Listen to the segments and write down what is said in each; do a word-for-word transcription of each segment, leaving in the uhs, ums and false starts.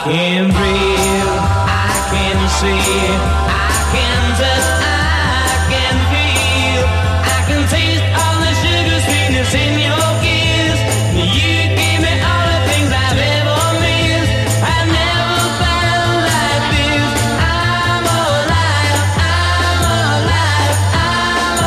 can breathe, I can see, I can touch, I can feel, I can taste all the sugar sweetness in your kiss. You give me all the things I've ever missed. I've never felt like this. I'm alive, I'm alive, I'm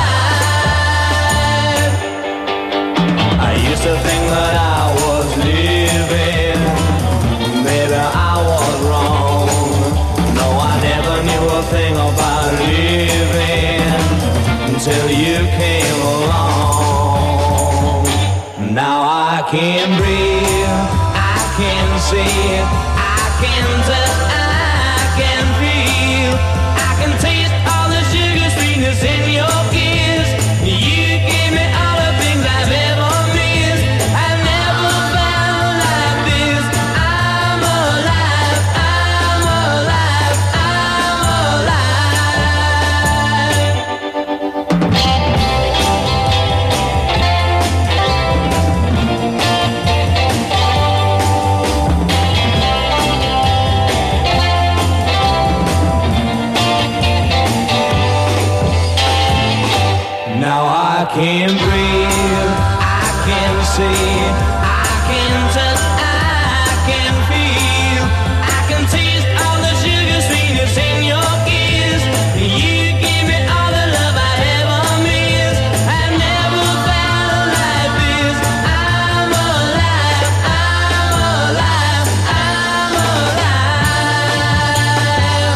alive. I used to think that I was living, maybe I was wrong. No, I never knew a thing about living until you came along. Now I can breathe, I can see, I can touch, I can feel, I can taste all the sugar sweetness in your kiss. You give me all the things I've ever missed. I've never felt like this. I'm alive, I'm alive, I'm alive. Now I can breathe, I can see, I can touch, I can feel, I can taste all the sugar sweetness in your kiss. You give me all the love I ever missed. I've never felt like this. I'm alive, I'm alive, I'm alive,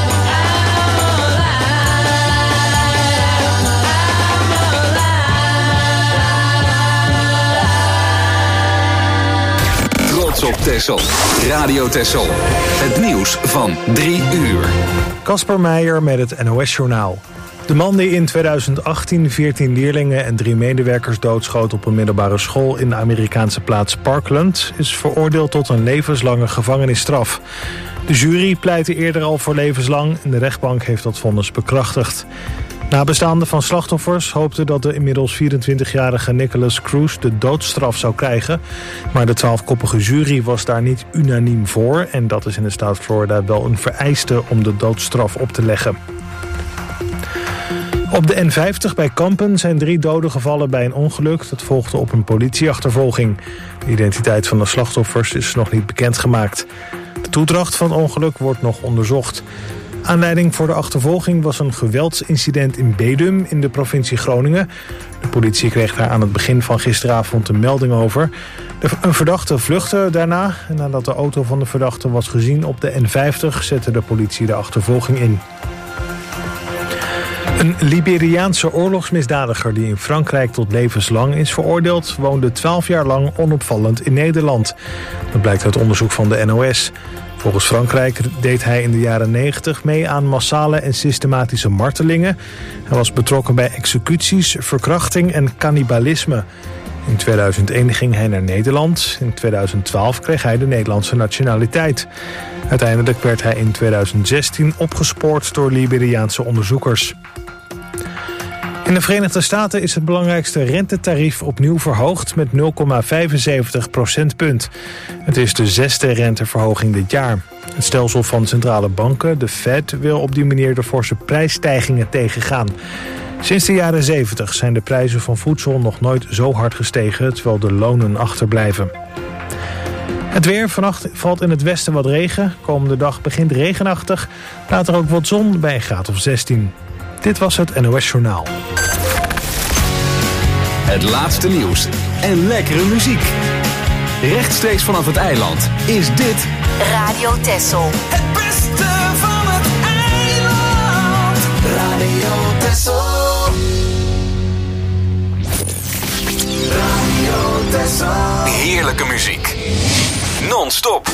Trots op Texel. Radio Texel. Het nieuws van drie uur. Casper Meijer met het N O S-journaal. De man die in tweeduizend achttien veertien leerlingen en drie medewerkers doodschoot op een middelbare school in de Amerikaanse plaats Parkland is veroordeeld tot een levenslange gevangenisstraf. De jury pleitte eerder al voor levenslang en de rechtbank heeft dat vonnis bekrachtigd. Nabestaanden van slachtoffers hoopten dat de inmiddels vierentwintigjarige Nicholas Cruz de doodstraf zou krijgen. Maar de twaalfkoppige jury was daar niet unaniem voor en dat is in de staat Florida wel een vereiste om de doodstraf op te leggen. Op de N vijftig bij Kampen zijn drie doden gevallen bij een ongeluk. Dat volgde op een politieachtervolging. De identiteit van de slachtoffers is nog niet bekendgemaakt. De toedracht van het ongeluk wordt nog onderzocht. Aanleiding voor de achtervolging was een geweldsincident in Bedum in de provincie Groningen. De politie kreeg daar aan het begin van gisteravond een melding over. De, een verdachte vluchtte daarna. En nadat de auto van de verdachte was gezien op de N vijftig zette de politie de achtervolging in. Een Liberiaanse oorlogsmisdadiger die in Frankrijk tot levenslang is veroordeeld, woonde twaalf jaar lang onopvallend in Nederland. Dat blijkt uit onderzoek van de N O S. Volgens Frankrijk deed hij in de jaren negentig mee aan massale en systematische martelingen. Hij was betrokken bij executies, verkrachting en cannibalisme. In tweeduizend één ging hij naar Nederland. In tweeduizend twaalf kreeg hij de Nederlandse nationaliteit. Uiteindelijk werd hij in tweeduizend zestien opgespoord door Liberiaanse onderzoekers. In de Verenigde Staten is het belangrijkste rentetarief opnieuw verhoogd met nul komma vijfenzeventig procentpunt. Het is de zesde renteverhoging dit jaar. Het stelsel van centrale banken, de Fed, wil op die manier de forse prijsstijgingen tegengaan. Sinds de jaren zeventig zijn de prijzen van voedsel nog nooit zo hard gestegen, terwijl de lonen achterblijven. Het weer, vannacht valt in het westen wat regen. Komende dag begint regenachtig, later ook wat zon bij een graad of zestien. Dit was het N O S Journaal. Het laatste nieuws en lekkere muziek. Rechtstreeks vanaf het eiland is dit Radio Texel. Het beste van het eiland. Radio Texel. Radio Texel. heerlijke muziek. Non-stop.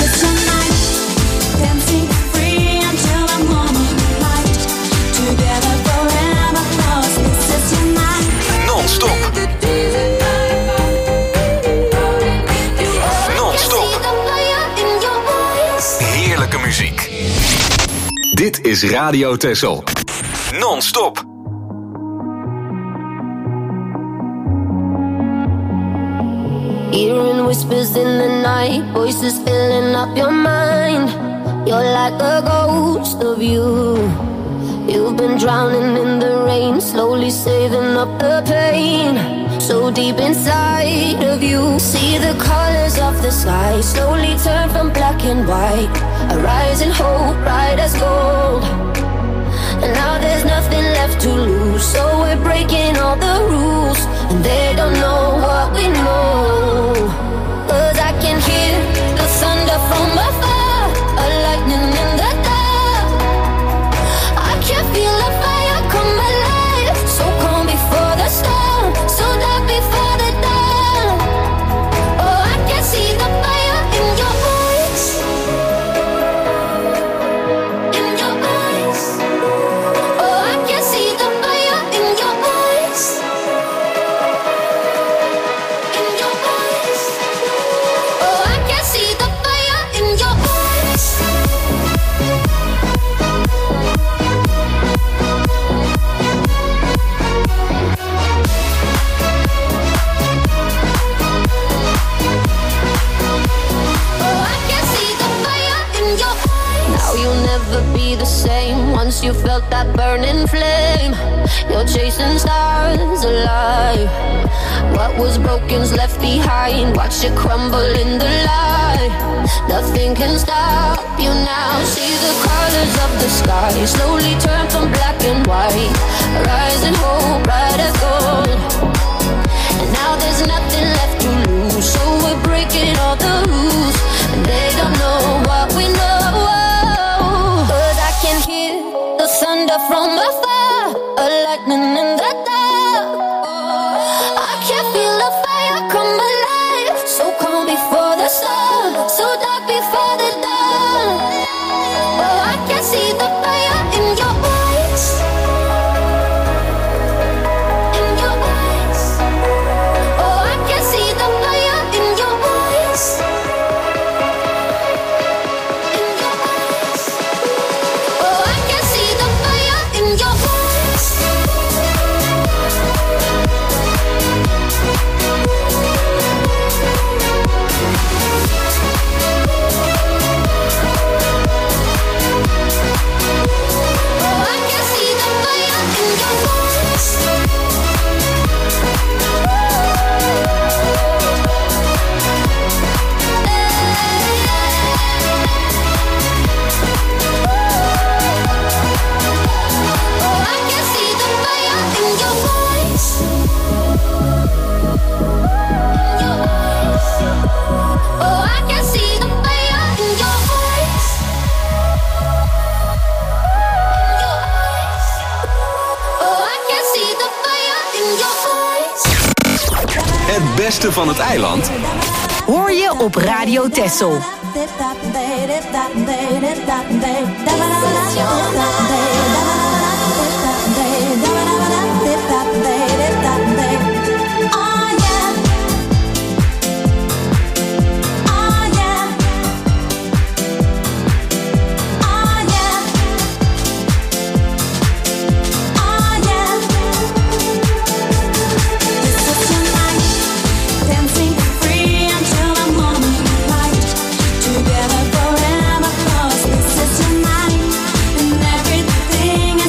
Non-stop. Non-stop. Heerlijke muziek. Dit is Radio Texel. Non-stop. Here in Hearing whispers in the night, voices filling up your mind. You're like a ghost of you. You've been drowning in the rain, slowly saving up the pain. So deep inside of you, see the colors of the sky slowly turn from black and white. A rising hope, bright as gold. And now there's nothing left to lose, so we're breaking all the rules. And they don't know what we know. Cause I can hear the thunder from afar, a lightning in the dark. I can feel the fire come alive, so calm before the storm, so dark before the dawn. Oh, I can see the fire in your eyes, in your eyes. Oh, I can see the fire in your eyes, in your eyes. Oh, I can see the fire in your eyes. Now you'll never be the same. Once you felt that burning flame, you're chasing stars alive. What was broken's left behind. Watch it crumble in the light. Nothing can stop you now. See the colors of the sky slowly turn from black and white. Rising hope, bright as gold. And now there's nothing left to lose, so we're breaking all the rules. And they don't know what we know. Cause I can hear the thunder from afar, a lightning in the dark. I can feel the fire come alive, so calm before the storm, so dark before the dawn. Oh, I can see the fire in your eyes, in your eyes. Oh, I can see the fire in your eyes, in your eyes. Oh, I can see the fire in your eyes. Oh, I can see the fire in your eyes. Oh, I can see the fire in your eyes. Your eyes. Oh, I can see the fire in your eyes. Your eyes. Oh, I can see the fire in your eyes. Het beste van het eiland Hoor je op Radio Texel. Together forever, 'cause this is tonight, and everything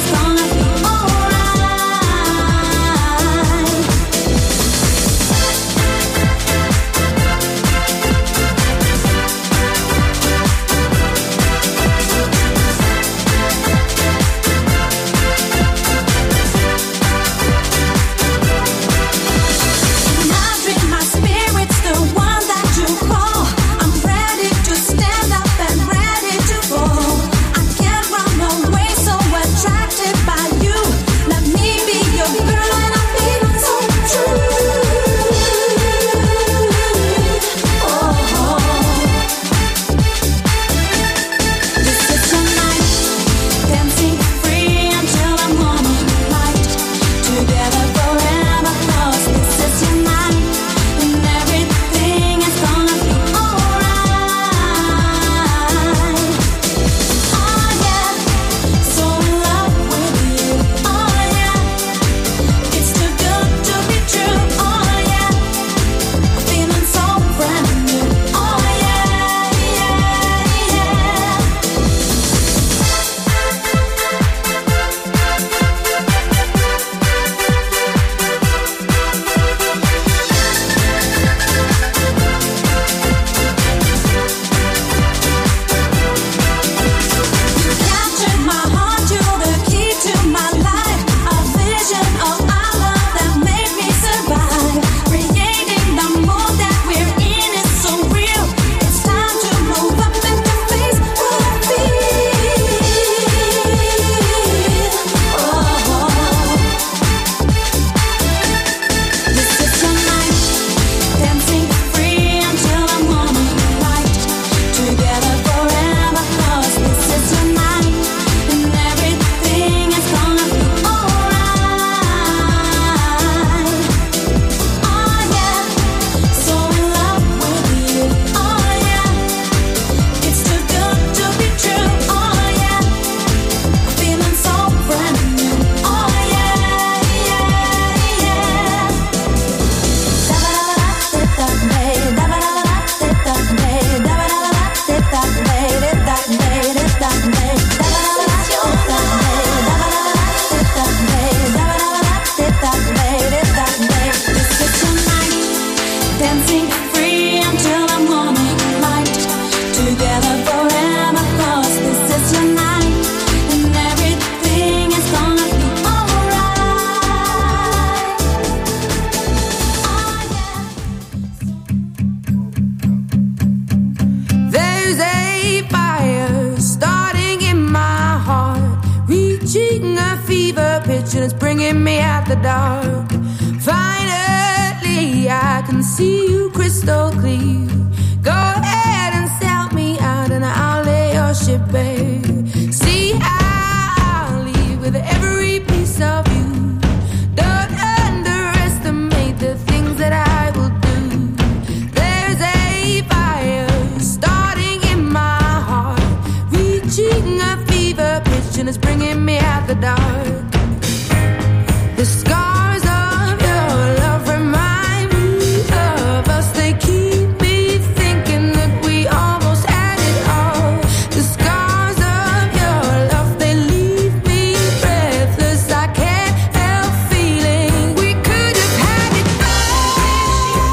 bringing me out the dark. Finally, I can see you crystal clear. Go ahead and sell me out and I'll lay your ship bare. See, I'll leave with every piece of you. Don't underestimate the things that I will do. There's a fire starting in my heart, reaching a fever pitch and it's bringing me out the dark. The scars of your love remind me of us. They keep me thinking that we almost had it all. The scars of your love, they leave me breathless. I can't help feeling we could have had it all.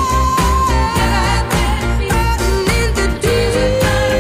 Floating in the deep.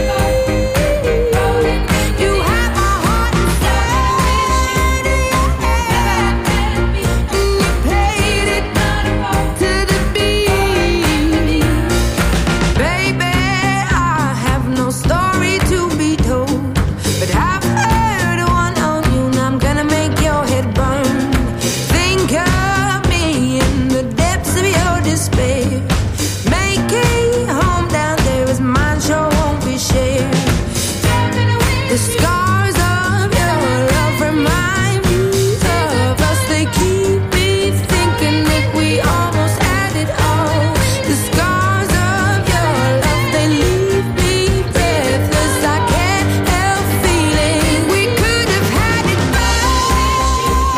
You have my heart inside. And you played it to the beat. Baby, I have no story to be told, but I've heard one on you and I'm gonna make your head burn. Think of me in the depths of your despair. Make a home down there as mine sure won't be shared. The scars of your love remind me of us. They keep me thinking that we almost had it all. The scars of your love, they leave me breathless. I can't help feeling we could have had it all.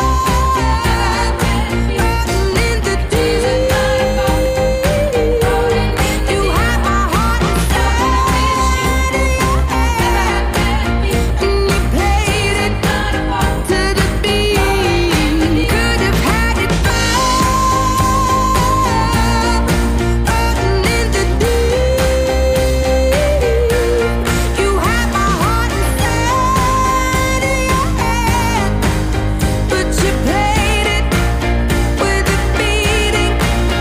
Floating in the deep. You have my heart inside. And you played it to the beat. Could have had it all. Floating in the deep. You have my heart inside of your hand, but you played it with a beating.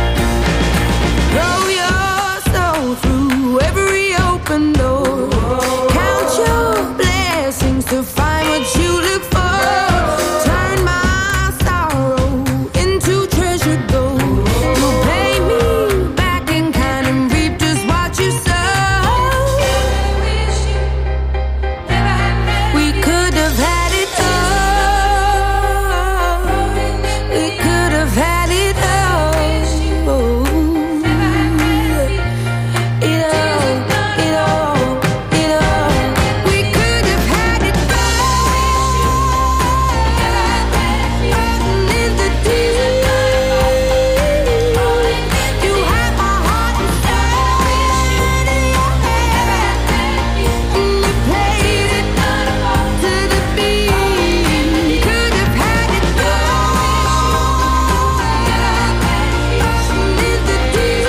Throw your soul through every open door. Count your blessings to find what you look for. Turn my sorrow into treasured gold. You pay me back in kind and reap just what you sow. We could have had it all. We could have had it all. It all, it all, it all. We could have had it all. Floating in the deep. You have my heart inside of your hand. And you played it to the beat. Could have had it all. Floating in the deep.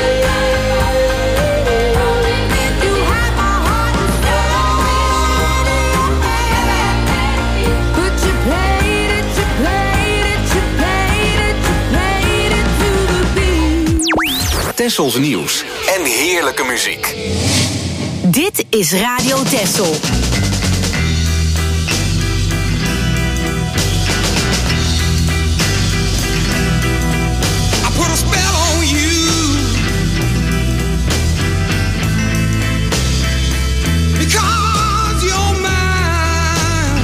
You have my heart inside of your hand. But you played it, you played it, you played it, you played it to the beat. Tessels nieuws en heerlijke muziek. Dit is Radio Tessel. I put a spell on you because you're mine.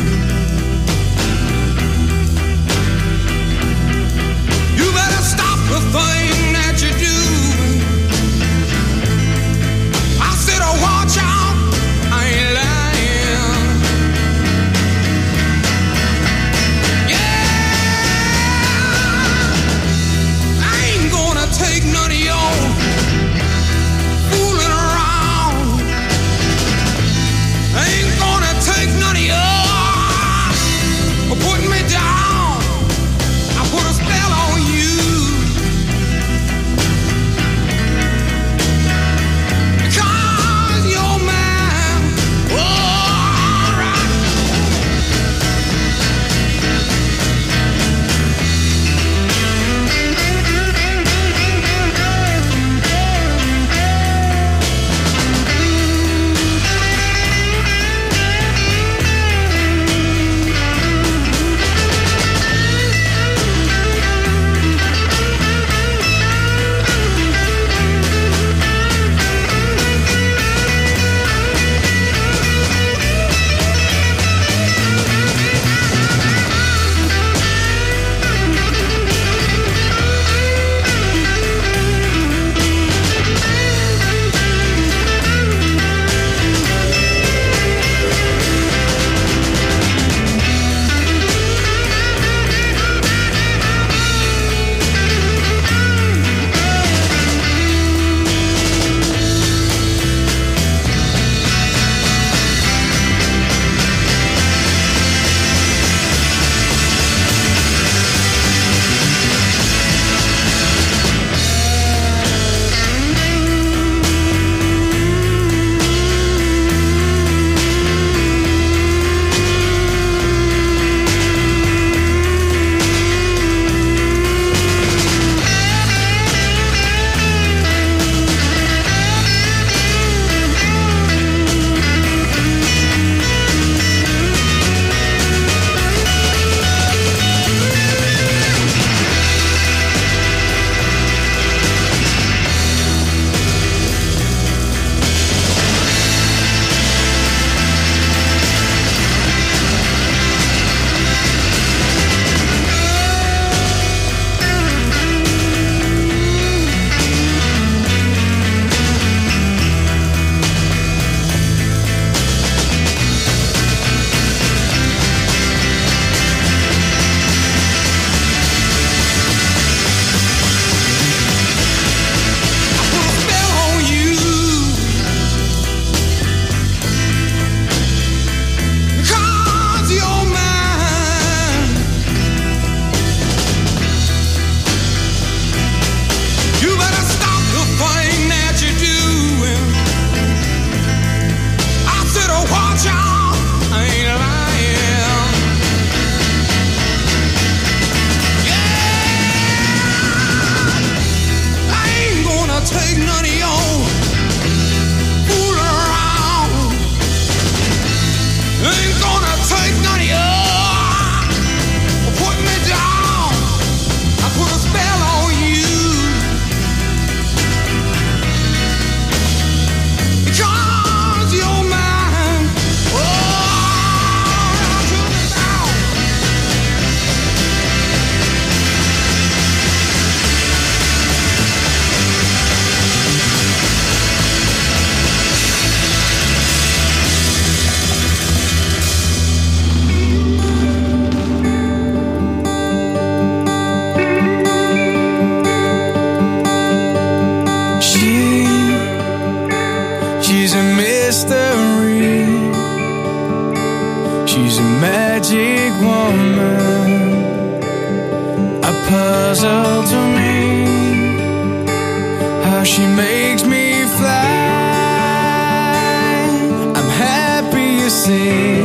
You better stop the thing that you do. I said, oh, watch out, I ain't lying. puzzle to me, how she makes me fly. I'm happy, you see.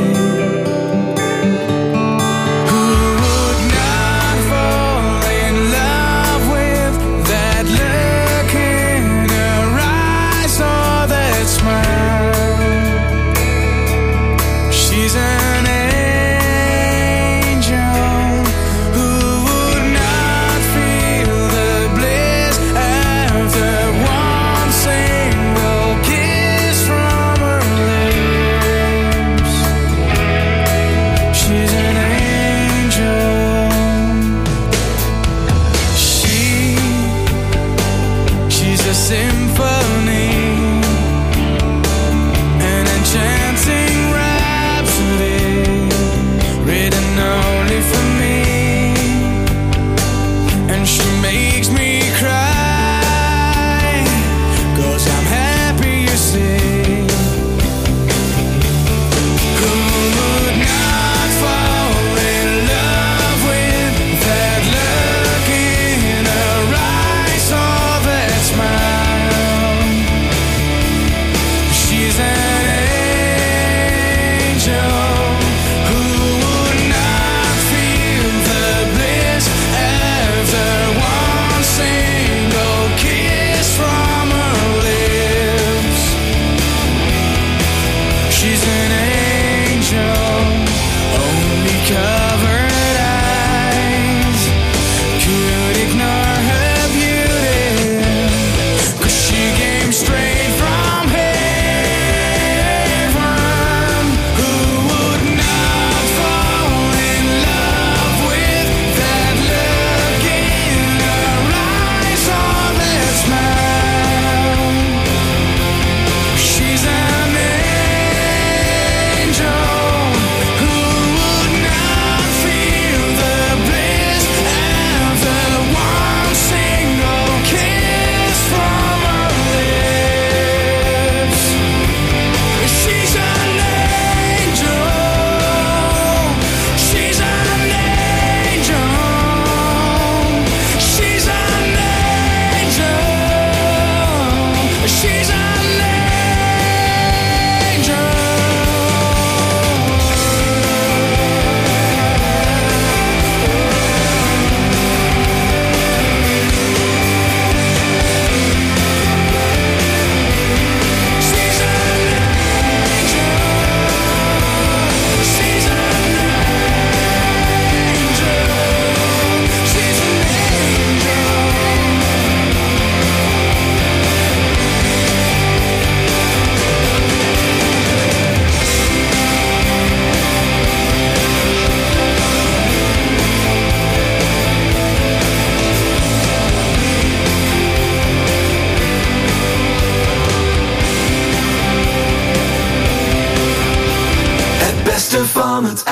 Van het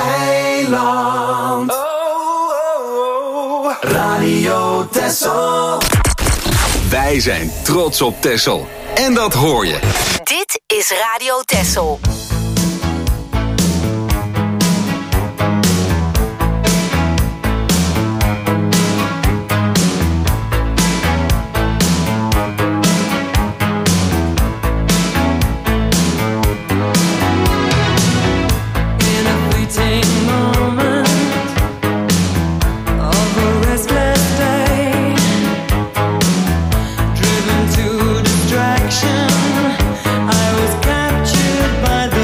eiland. Oh, oh, oh. Radio Texel. Wij zijn trots op Texel. En dat hoor je. Dit is Radio Texel. Driven to distraction, I was captured by the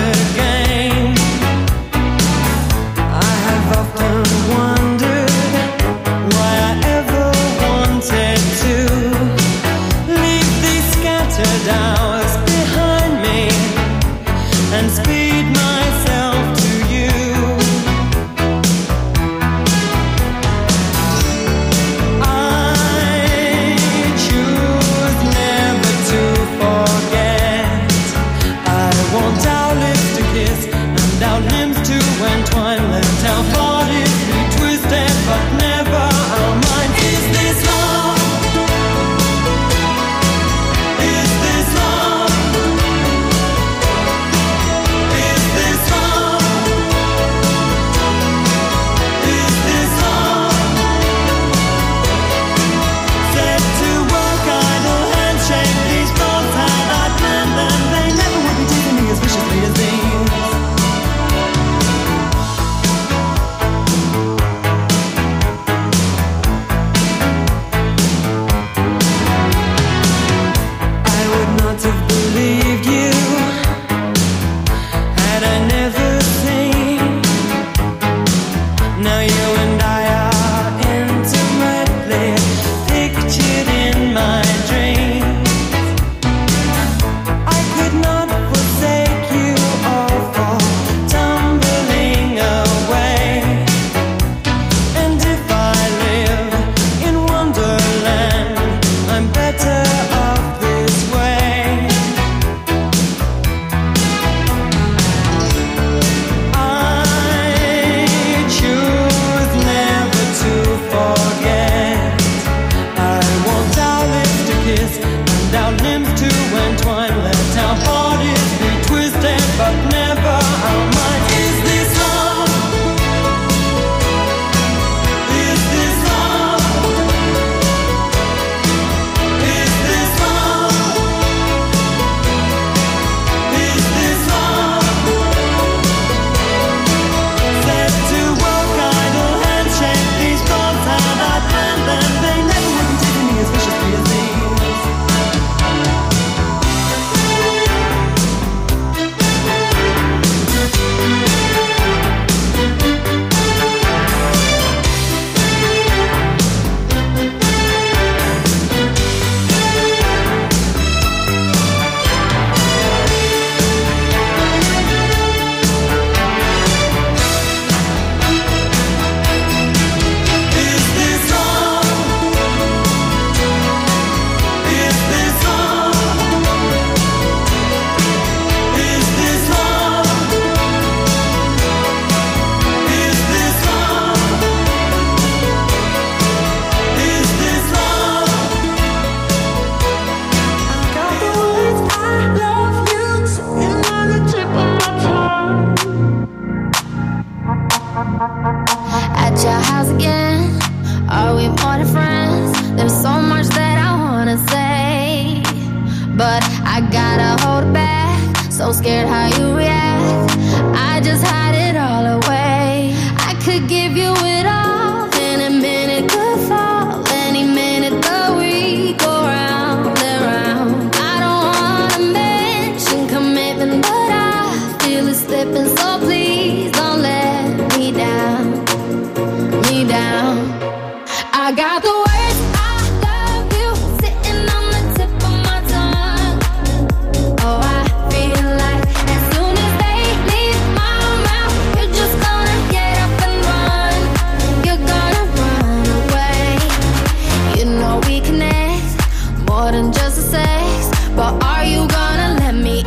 all the friends. There's so much that I wanna say, but I gotta hold it back. So scared how you react, I just hide it all away. I could give you it all, any minute could fall, any minute the week go round and round. I don't wanna mention commitment, but I feel it slipping, so please don't let me down, me down. I got the words I love you sitting on the tip of my tongue. Oh, I feel like as soon as they leave my mouth, you're just gonna get up and run. You're gonna run away. You know we connect more than just a sex, but are you gonna let me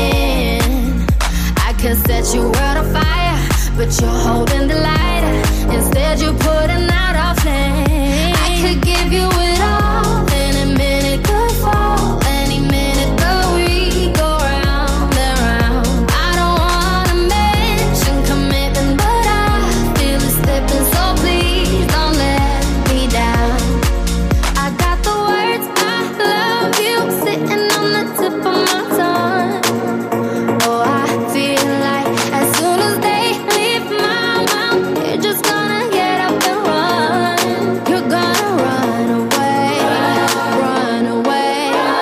in? I could set your world on fire, but you're holding the lighter. Instead you're putting out our flame. I could give you it all, any minute could fall, any minute the week go round and round. I don't wanna mention commitment, but I feel it slipping, so please don't let me down. I got the words I love you sitting on the tip of my tongue. Oh, I feel like as soon as they leave my mouth, you're just gonna get up and run. You're gonna run away, run away,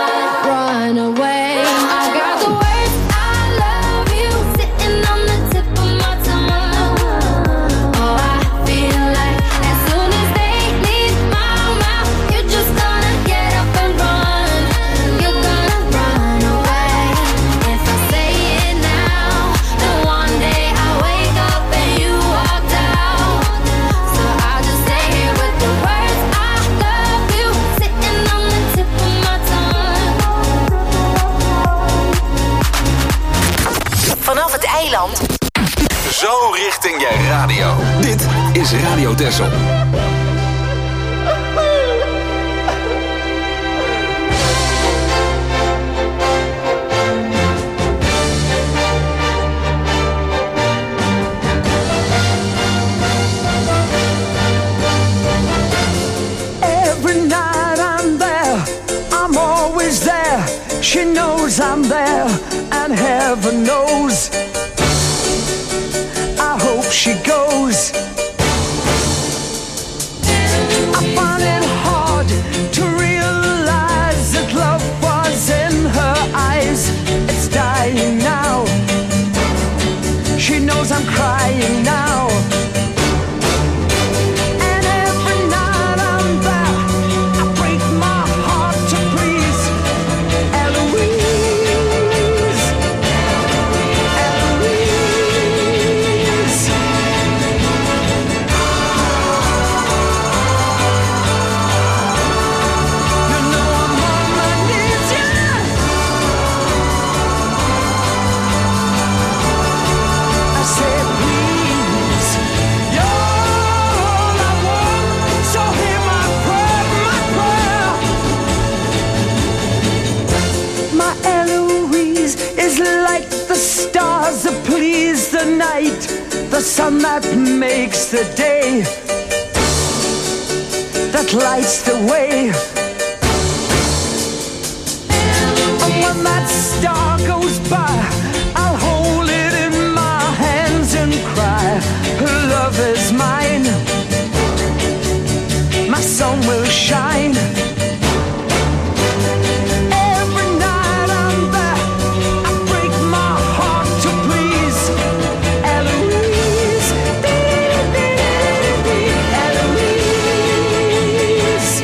run away. I got the words I love you sitting on the tip of my tongue. Oh, I feel like as soon as they leave my mouth, you're just gonna get up and run. You're gonna run away. If I say it now, then one day I wake up and you walked out. So I'll just say it with the words I love you sitting on the tip of my tongue. Vanaf het eiland Zo richting je radio. Dit is Radio Texel. Every night I'm there, I'm always there. She knows I'm there, and heaven knows I hope she goes. I find it hard to realize that love was in her eyes. It's dying now. She knows I'm crying now. And every night I'm there, I break my heart to please Eloise, Eloise. You know I'm on my knees, yeah. I said, please, you're all I want, so hear my prayer, my prayer. My Eloise is like the stars that please the night, the sun that makes the day, that lights the way. And when that star goes by, I'll hold it in my hands and cry, her love is mine, my sun will shine. Every night I'm there, I break my heart to please Eloise, Eloise.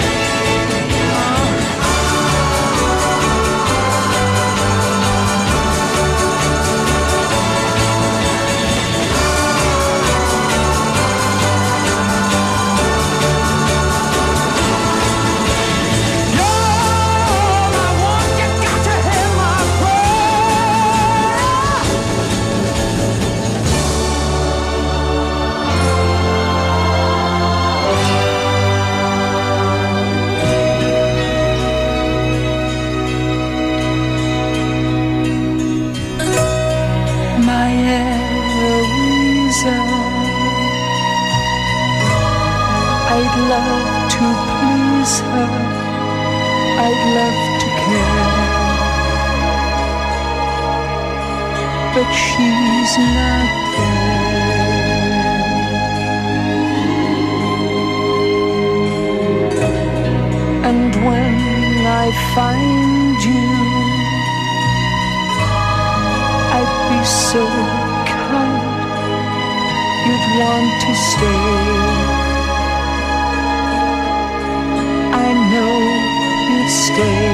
I'd love to care, but she's not there. And when I find you, I'd be so kind, you'd want to stay. I know you'd stay.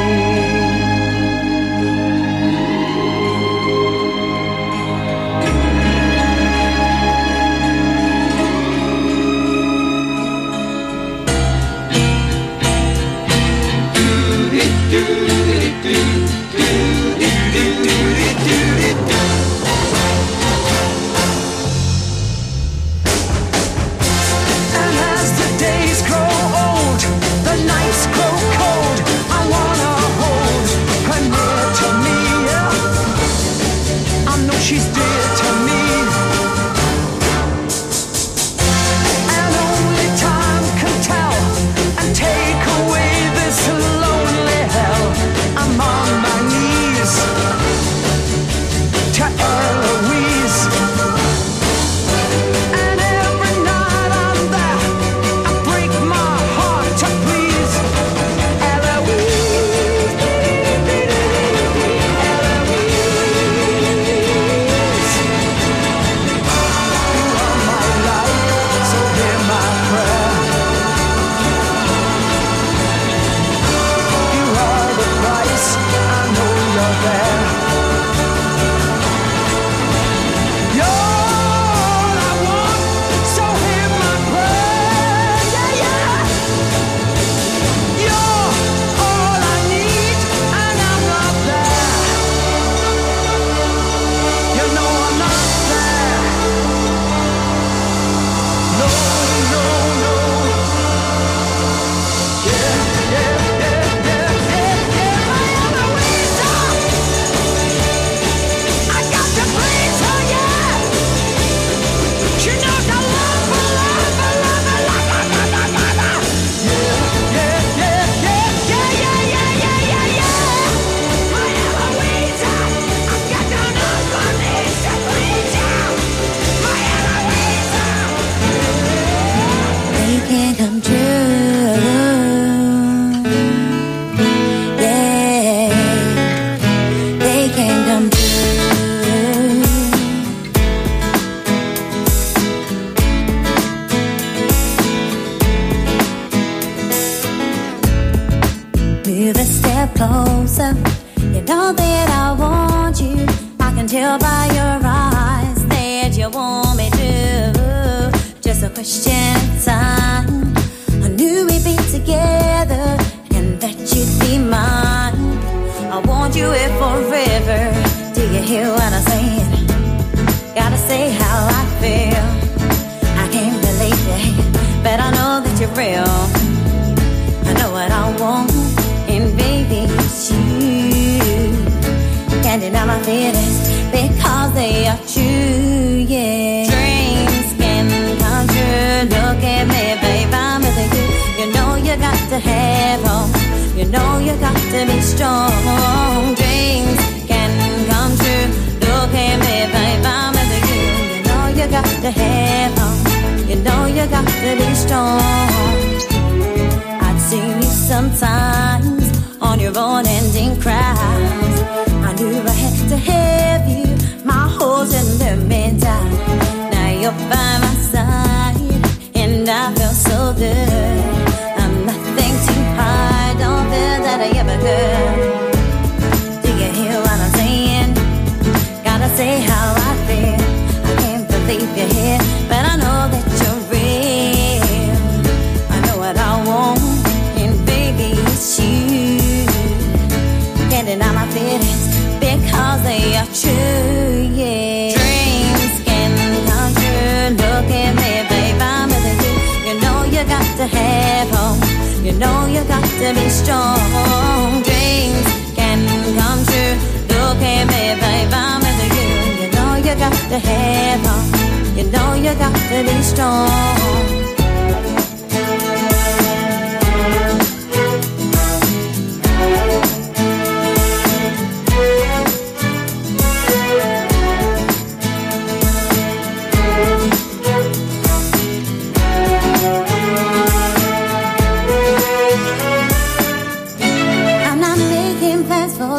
And as the days grow old, the nights grow cold, I wanna hold her near to me, yeah. I know she's dear to me, and only time can tell and take away this lonely hell. I'm on my knees to Eloise, and every night I'm there, I break my heart to please Eloise, Eloise. You are my life, so hear my prayer. You are the price, I know you're there. You're all I want, so hear my prayer, yeah, yeah. You're all I need, and I'm not there. You know I'm not there. No, no, no. Yeah, yeah, yeah, yeah, yeah, yeah. My Eloise, I got to please her, yeah. She knows I love her, love her, love her, love her, love her, love her. Yeah, yeah, yeah, yeah, yeah, yeah, yeah, yeah, yeah, yeah. My Eloise, I've got to know my needs to please you. My Eloise. They can't come true. Yeah, they can't come true. Move a step closer. You know that I want you. I can tell by your eyes that you want me to. Just a question of time. I knew we'd be together and that you'd be mine. I want you here forever. Do you hear what I'm saying? Gotta say how I feel. I can't believe it, but I know that you're real. I know what I want, and baby, it's you. Can't deny my feelings because they are true, yeah. Dreams can come true. Look at me, babe, I'm with you. You know you got to have hope. You know you got to be strong. Dreams can come true. Look at me, babe, I'm with you. You know you got to have hope. You know you got to be strong. I'd see you sometimes on your own ending cries. I knew I had to have you. My holes in the meantime. Now you're by my side, and I feel so good. I'm nothing too hard, don't feel that I ever could. Do you hear what I'm saying? Gotta say how I feel. I can't believe you're here, but I know that you're real. I know what I want, and baby, it's you. Can't deny my feelings because they are true, yeah. Dreams can come true. Look at me, babe, I'm with you. You know you got to have hope. You know you got to be strong. Dreams can come true. Look at me, babe, I'm with you. You know you got to have hope. You know you got to be strong.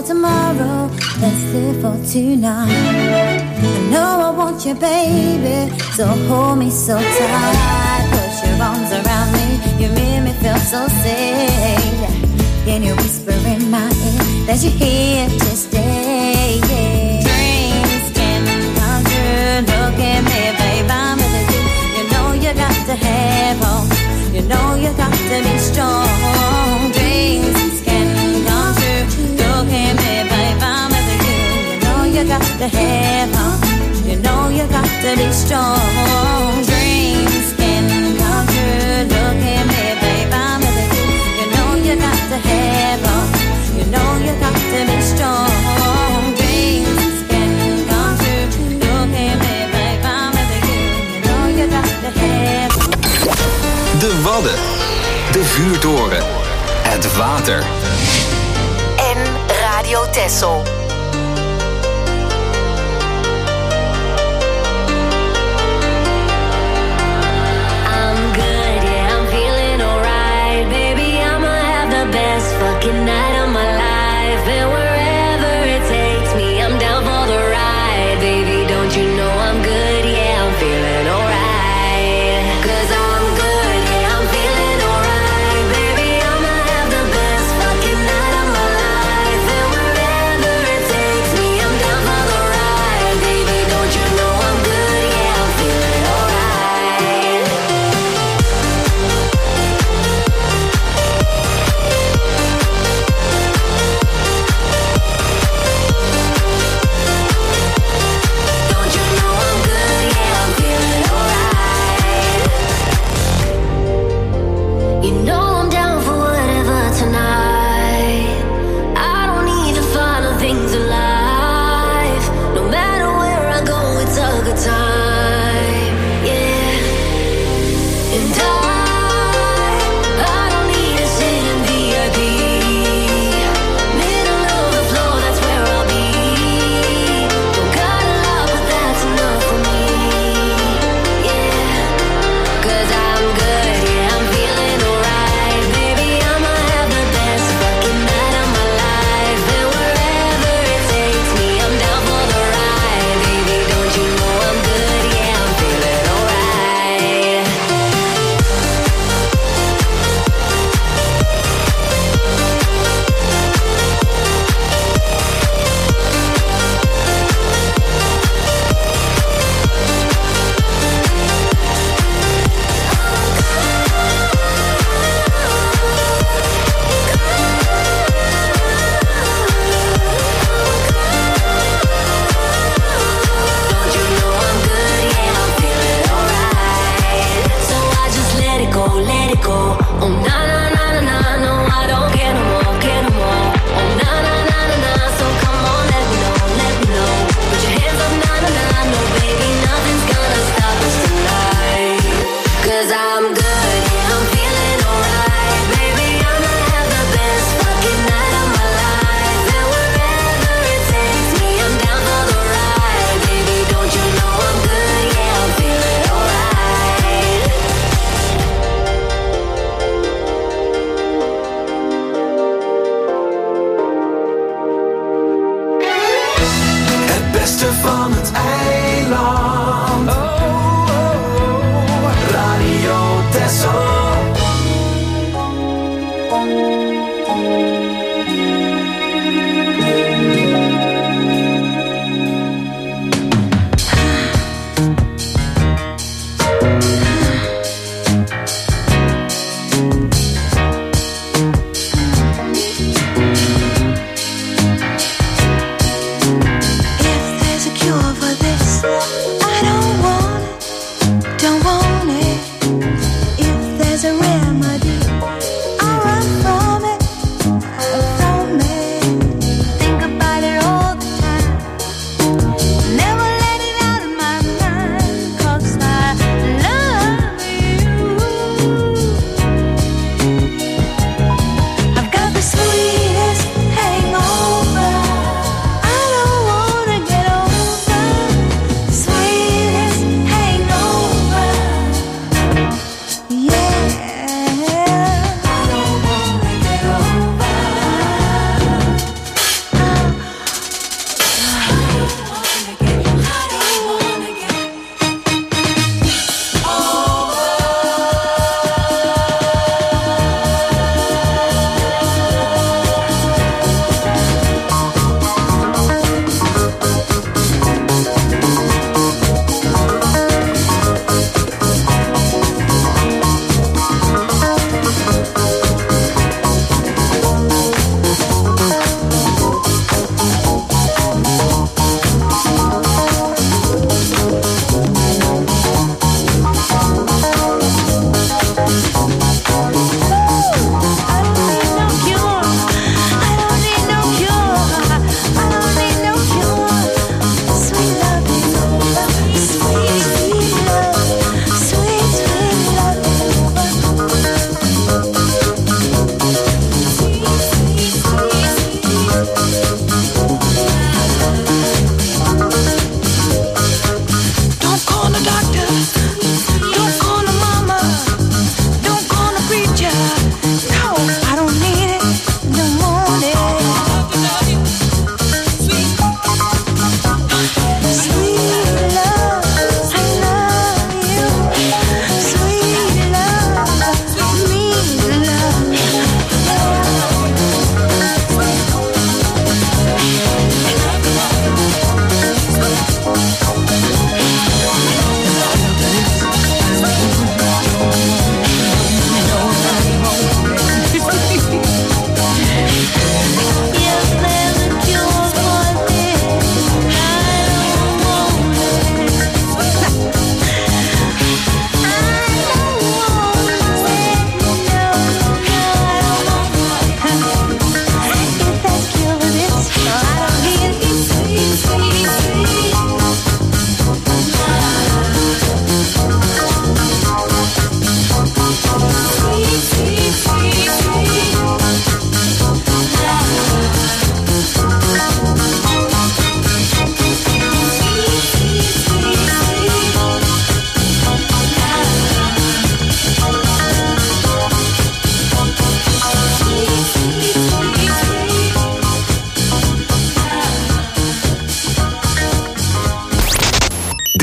tomorrow, let's live for tonight. I know I want you, baby, so hold me so tight. Put your arms around me, you make me feel so safe. Then you whisper in my ear that you're here to stay. Dreams can come true. Look at me, babe, I'm with you. You know you got to have hope. You know you got to be strong. Dreams can come true. Look at me, babe, I'm with you. You know you got to have hope. You know you got to be strong. Dreams can come true. Look at me, babe, I'm with you. You know you got to have hope. You know you got to be strong. Dreams can come true. Look at me, babe, I'm with you. You know you got to have hope. De Wadden. De Vuurtoren. Het water. En Radio Texel. Best fucking night of my life, and wherever it takes me, I'm down for the ride. Baby, don't you know I'm good? Yeah, I'm feeling alright. Cause I'm good, yeah, I'm feeling alright. Baby, I'ma have the best fucking night of my life, and wherever it takes me, I'm down for the ride. Baby, don't you know I'm good? Yeah, I'm feeling alright. You know I'm down for whatever tonight. I don't need to follow things alive. No matter where I go, it's a good time. Yeah. And I, I don't need to sit in V I P. Middle of the floor, that's where I'll be. Don't got a lot, but that's enough for me. Yeah. Cause I'm good, yeah, I'm feeling alright. Baby, I'ma have the best fucking night of my life, and wherever it takes me, I'm down for the ride. Baby, don't you know I'm good? Yeah, I'm feeling alright. Don't you know I'm good? Yeah, I'm feeling alright. So I just let it go, let it go. Oh na na na na na, no, I don't care no more, care no more. Oh na na na na na, so come on, let me know, let me know. Put your hands up, na na na, no baby, nothing's gonna stop us tonight. Cause I'm good, yeah, I'm feeling alright. Baby, I'ma have the best fucking night of my life, and wherever it takes me, I'm down for the ride. Baby, don't you know I'm good? Yeah, I'm feeling alright. Het beste van het eiland. Oh, oh, oh. Radio Texel. If there's a cure for this, I don't want it, don't want it. If there's a remedy, I'll run from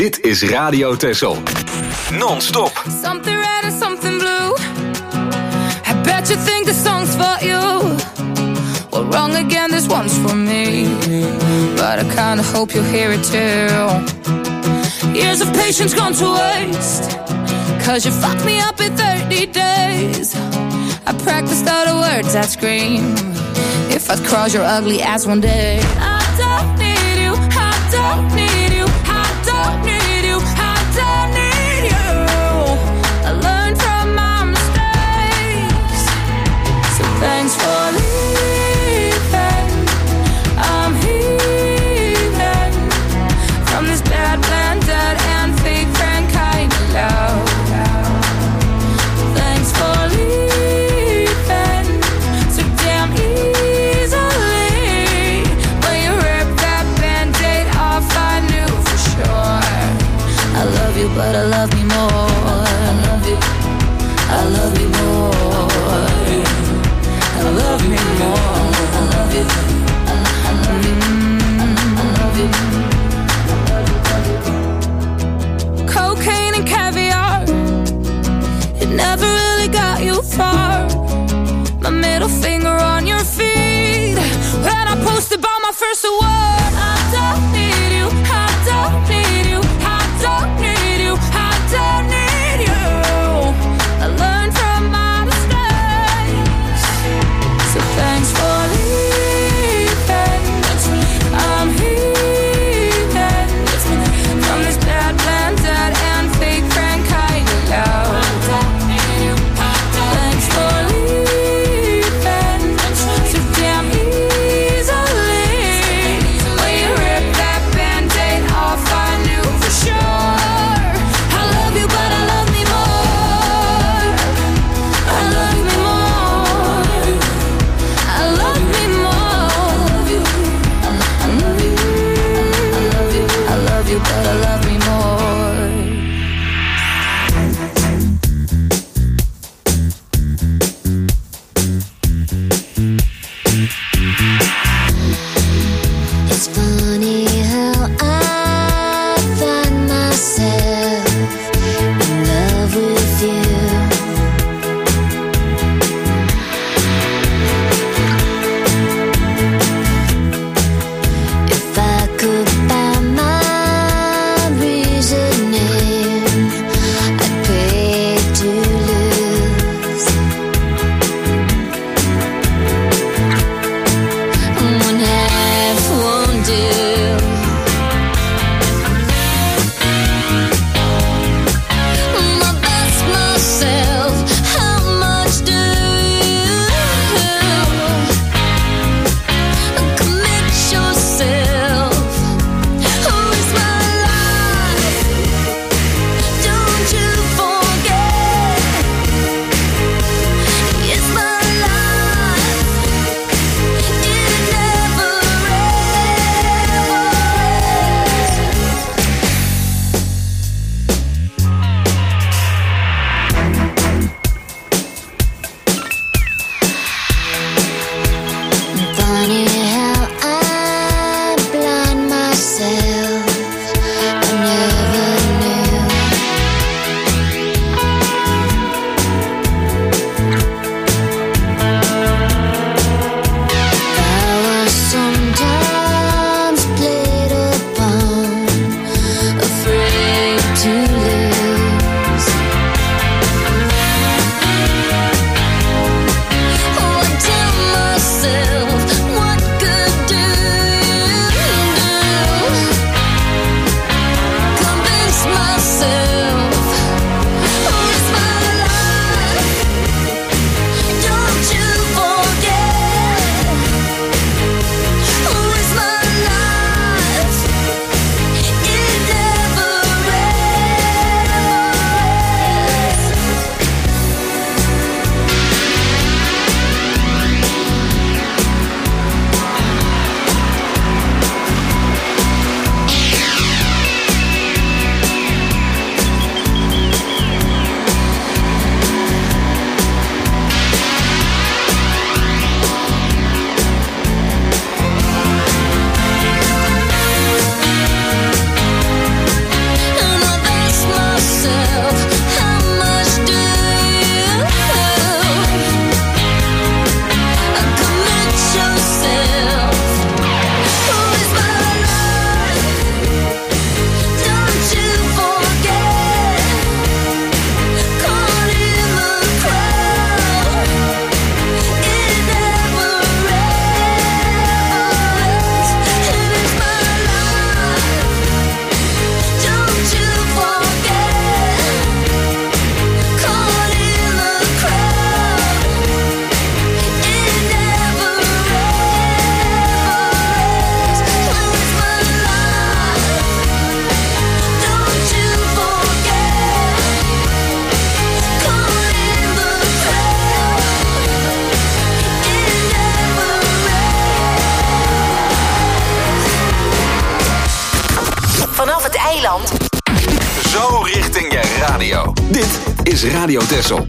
Dit is Radio Texel. Non-stop. Something red and something blue. I bet you think the song's for you. Well, wrong again, this one's for me. But I kinda hope you'll hear it too. Years of patience gone to waste. Cause you fucked me up in thirty days. I practiced all the words I'd scream if I'd cross your ugly ass one day. I don't need you, I don't need you, I don't need you, I don't need you. I learned from my mistakes. So thanks for leaving. I'm healing from this bad, blended and fake friend kind of love. Thanks for leaving so damn easily. When you ripped that band-aid off, I knew for sure I love you, but I love me more. I love you, I love you more. I love me more. I love you, I love you, I love you. Cocaine and caviar, it never really got you far. My middle finger on your feet when I posted by my first award. I don't need you, I don't need you, I don't need you, I don't need you. I learned from my mistakes. So thanks for leaving. I'm healing from this bad, blended and fake friend kind of love. Thanks for leaving so damn easily. Nederland. Zo richting je radio. Dit is Radio Texel.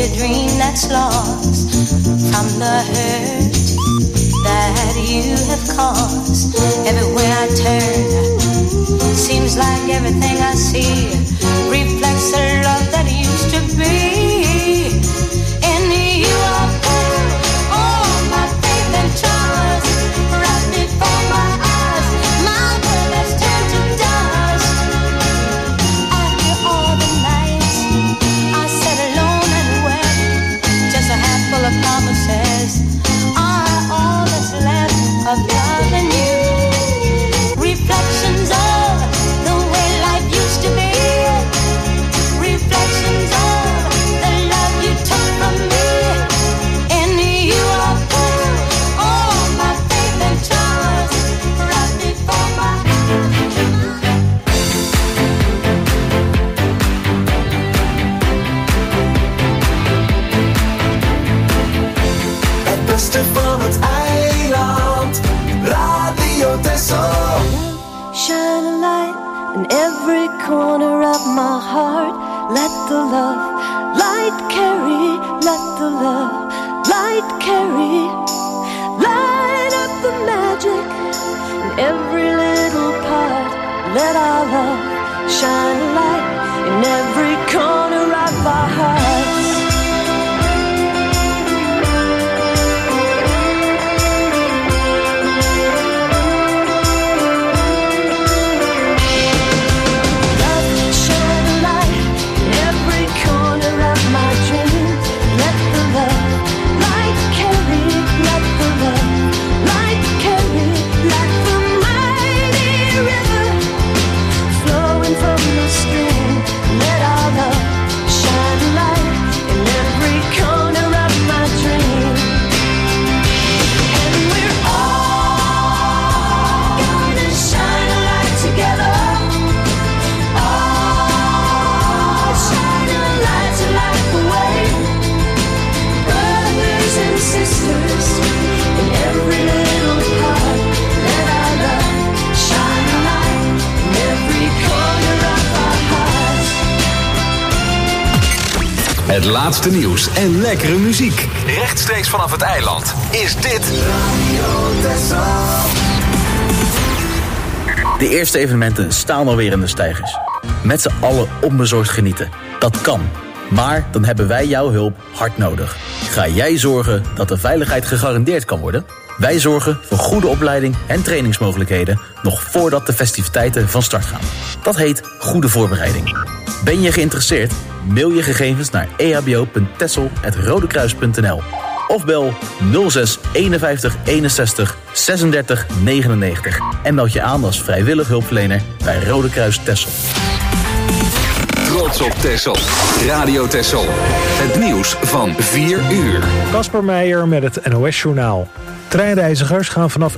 a dream that's lost from the hurt that you have caused. Everywhere I turn, seems like everything I see reflects the love that used to be. In you I put all my faith and trust, right before my eyes, my world has turned to dust. After all the nights I sat alone and wept, just a handful of promises are all that's left of loving you. Reflections of the way life used to be. Reflections of the love you took from me. In you I put all my faith and trust, right before my Het beste van het eiland, Radio Texel. Shine a light in every corner of my heart. Let the love light carry. Let the love light carry. Light up the magic in every little part. Let our love shine a light in every corner of our hearts. Het laatste nieuws en lekkere muziek. Rechtstreeks vanaf het eiland is dit Radio Texel. De eerste evenementen staan alweer in de steigers. Met z'n allen onbezorgd genieten. Dat kan. Maar dan hebben wij jouw hulp hard nodig. Ga jij zorgen dat de veiligheid gegarandeerd kan worden? Wij zorgen voor goede opleiding en trainingsmogelijkheden nog voordat de festiviteiten van start gaan. Dat heet goede voorbereiding. Ben je geïnteresseerd? Mail je gegevens naar e h b o punt texel apenstaartje rodekruis punt n l of bel nul zes eenenvijftig eenenzestig zesendertig negenennegentig en meld je aan als vrijwillig hulpverlener bij Rode Kruis Texel. Trots op Texel. Radio Texel. Het nieuws van vier uur. Kasper Meijer met het N O S-journaal. Treinreizigers gaan vanaf